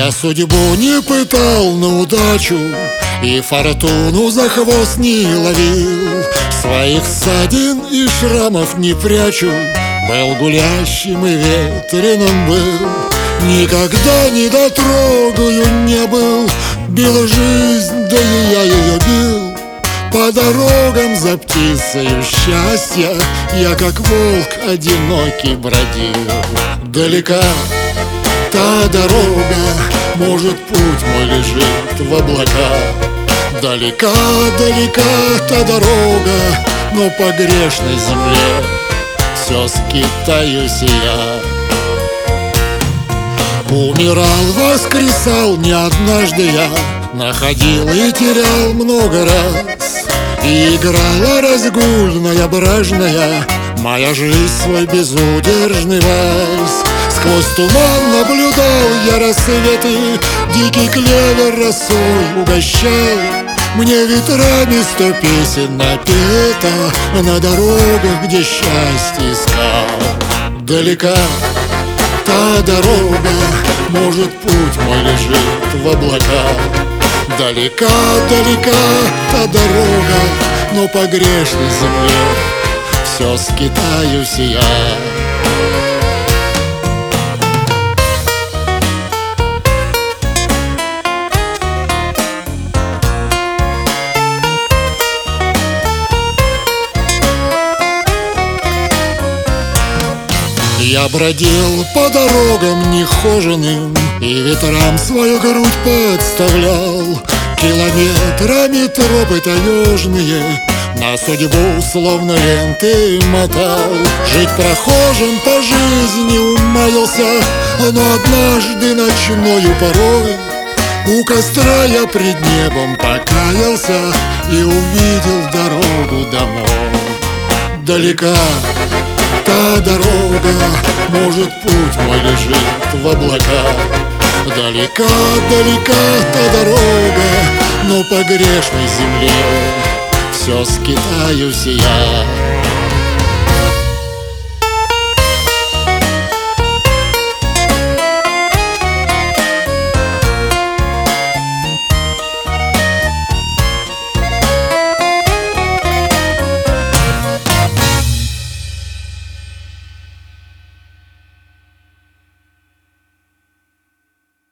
Я судьбу не пытал на удачу и фортуну за хвост не ловил. Своих ссадин и шрамов не прячу, был гулящим и ветреным был. Никогда не дотрогаю не был, била жизнь, да и я ее бил. По дорогам за птицею счастья я, как волк, одинокий бродил. Далека та дорога, может, путь мой лежит в облаках. Далека, далека та дорога, но по грешной земле все скитаюсь я. Умирал, воскресал не однажды я, находил и терял много раз. И играла разгульная, бражная моя жизнь свой безудержный вальс. Сквозь туман наблюдал я рассветы, дикий клевер росой угощал. Мне ветрами 100 песен напета на дорогах, где счастье искал. Далека та дорога, может, путь мой лежит в облаках. Далека, далека та дорога, но по грешной земле все скитаюсь я. Я бродил по дорогам нехоженым и ветрам свою грудь подставлял. Километрами тропы таежные на судьбу словно ленты мотал. Жить прохожим по жизни умаялся, но однажды ночною порой у костра я пред небом покаялся и увидел дорогу домой. Далека та дорога, может, путь мой лежит в облаках. Далека, далека та дорога, но по грешной земле все скитаюсь я.